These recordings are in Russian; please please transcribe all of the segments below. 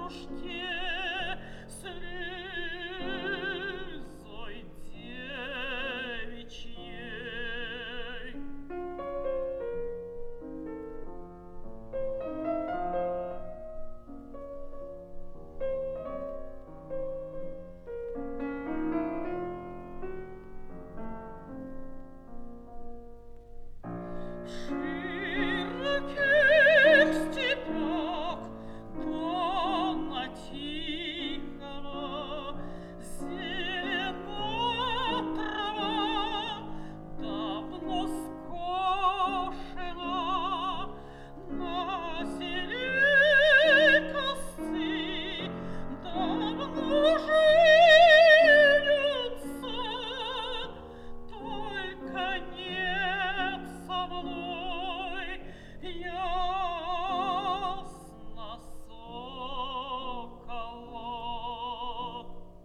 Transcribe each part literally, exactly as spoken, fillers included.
дорожке слезой девичьей. В широких степях донна тихого зелена трава давно скошена, на селе косцы давно женятся, только нет со мной ясно сокола.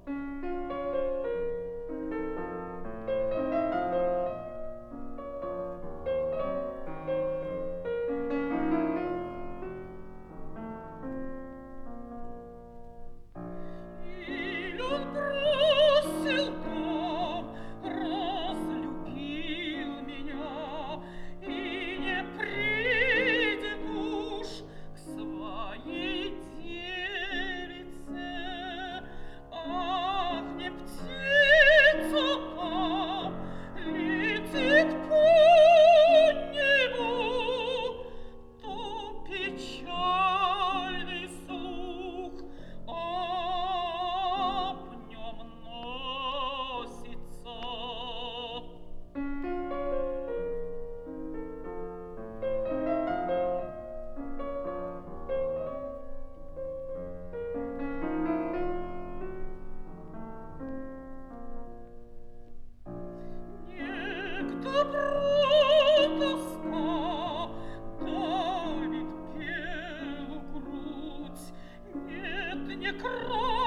Иль он бросил дом, разлюбил меня, и не придет уж к своей девице. Ах, не птица там летит по небу, то печальный слух об нем носится. Не к добру тоска давит белу грудь, нет, не край